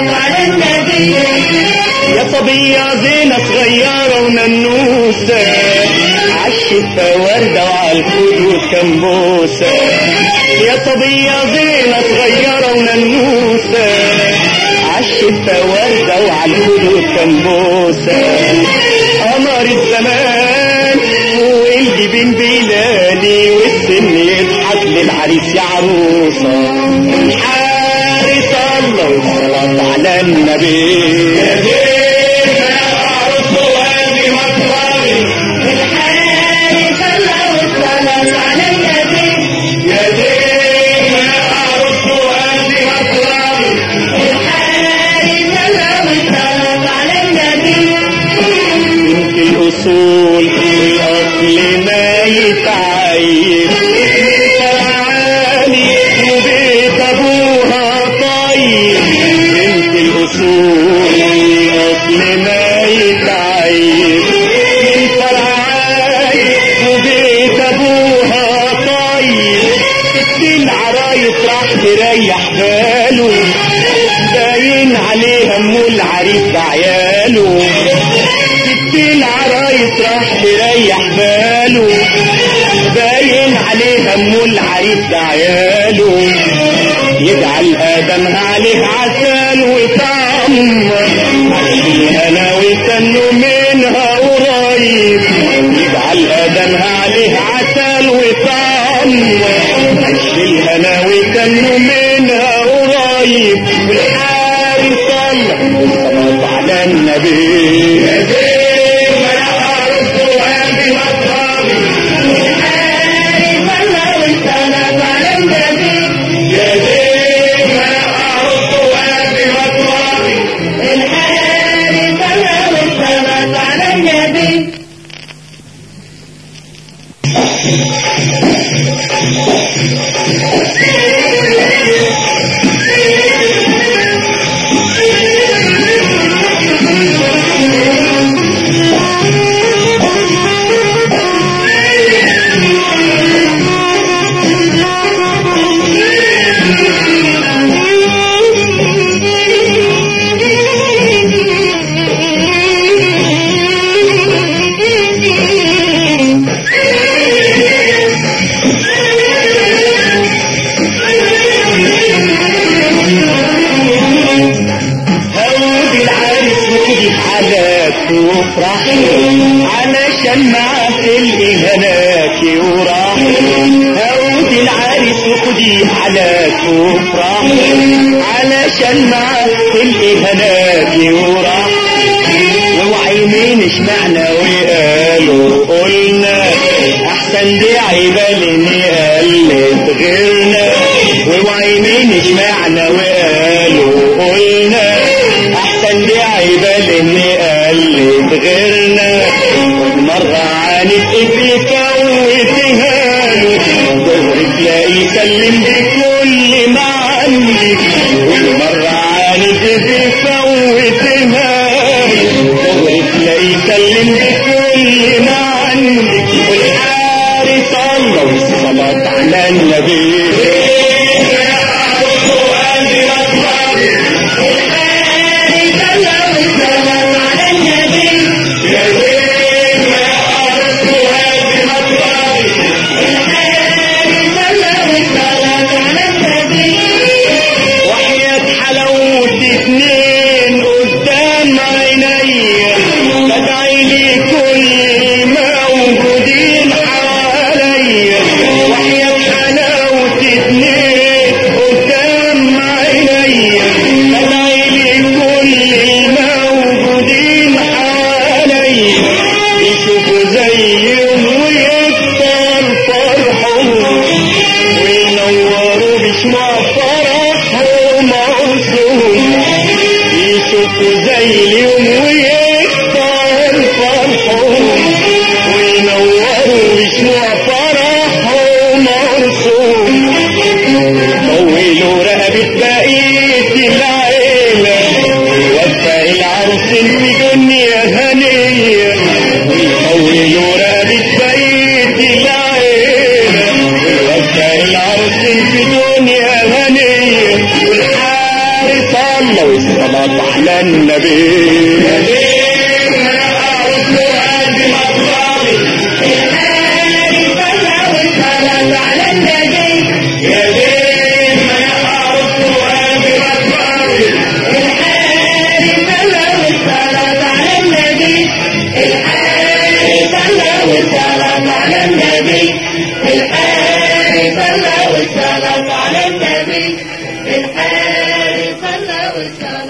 يا صبية زينة صغيرة وننوسة عالشفة وردة وعالخد والكمبوسة. يا صبية زينة صغيرة وننوسة عالشفة وردة وعالخد والكمبوسة. قمر الزمان والجبين بيلالي والسن يضحك للعريس يا عروسة. الحارس الله والصلاة على النبي. الأصول والأصل ما يتعيب فرعاني وبيت أبوها طيب. بنت الأصول والأصل ما يتعيب فرعاني وبيت أبوها طيب. العرايس راح تريح باله باين عليها ام العريس بعياله. العرايس راح تريح باله باين عليها ام العريس بعياله. يجعل ادمها عليه عسل وطعم عشيها ويستنوا منها قريب. يجعل ادمها عليه عسل وطعم عشيها ويستنوا منها قريب. والحارس الله والصلاة على النبي. وافرح علشان معاك الإهانات وراح. هودي العريس وخدي حلاك وافرح علشان معاك الإهانات وراح. واوعي مين اشمعنا وقالوا قلنا احسن دي عيبالني قلت غيرنا. واوعي مين اشمعنا وقالوا قلنا احسن دي عيبالني قلت غيرنا. مرة عانت ابنك وتهاني ظهرك تلاقي سلم بكل ما عندك. مرة عانت ابنك وتهاني ظهرك تلاقي سلم بكل ما عندك. والحارس الله والصلاة على النبي. زي اليوم ويكتر فرحهم وينوروا ويشمع فرحهم مرسوم. طولوا رقبة بقية العيلة ووفى العروس في دنيا هنية. ويطولوا رقبة بقية العيلة ووفى العروس في دنيا هنية. والحارس صلى والصلاة على النبي. يا زين يا عروس وقلبي مطربي الحالي صلى والصلاة على النبي. يا زين يا عروس وقلبي مطربي الحالي صلى والصلاة على النبي. الحالي صلى والصلاة على النبي. الحالي صلى والصلاة على النبي. الحالي صلى والصلاة